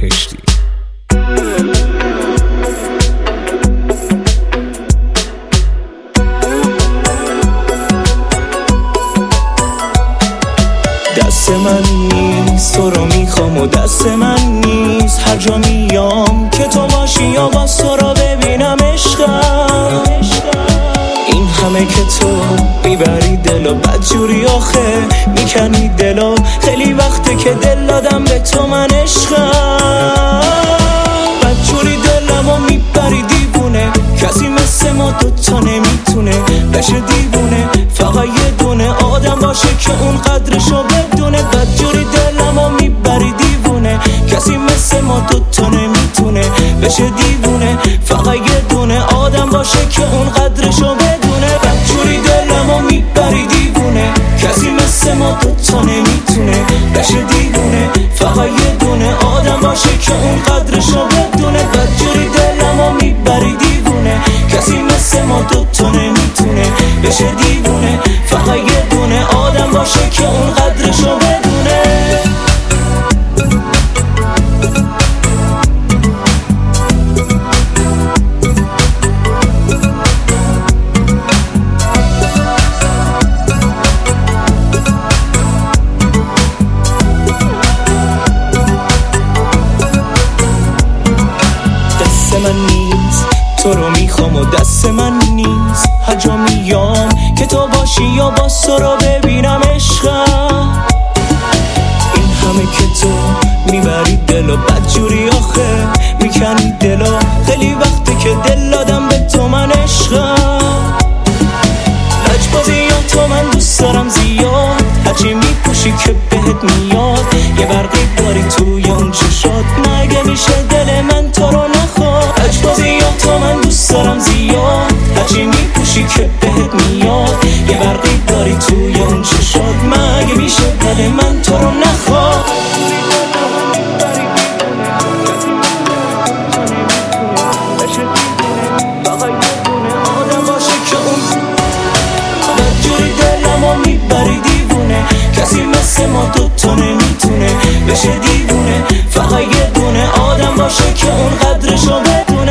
بهشتی. دست من نیست تو رو میخوام و دست من نیست، هر جا میام که تو باشی یا باز تو رو ببینم عشقم. این همه که تو میبری دلو بدجوری آخه میکنی دلو، خیلی وقته که دل دادم به تو من عشقم. بدجوری دلمو میبری دیوونه، کسی مثل ما دوتا نمیتونه بشه دیوونه، فقط یه دونه آدم باشه که اون قدرشو بدونه. بدجوری دلمو میبری دیوونه، کسی مثل ما دوتا نمیتونه بشه دیوونه، فقط یه دونه آدم باشه که اون قدرشو بدونه. بدجوری دلمو میبری دیوونه، کسی مثل ما دوتا نمیتونه بشه دیوونه، فقط یه دونه آدم باشه که اون قدرشو بدونه. بدجوری دلمو میبری دیوونه، کسی مثل ما دوتا نمیتونه بشه دیوونه، فقط یه دونه آدم باشه که اون قدرشو بدونه. دست من نیست تو رو میخوام و دست من نیست، هر جا میام که تو باشی یا باز تو رو ببینم عشقم. این همه که تو میبری دلو بدجوری آخه میکنی دلو، خیلی وقته که دل دادم به تو من عشقم. لجبازی یا تو من دوست دارم زیاد، هرچی میپوشی که بهت میاد، یه برقی داری توی اون چشات، مگه میشه دل من تو رو نخواد. لجبازی یا تو من دوست دارم زیاد، هرچی میپوشی که بهت میاد، یه برقی داری توی اون چشات، مگه میشه دل من تو رو نخواد. کسی مثل ما دوتا نمیتونه بشه دیوونه، فقط یه دونه آدم باشه که اون قدرشو بدونه.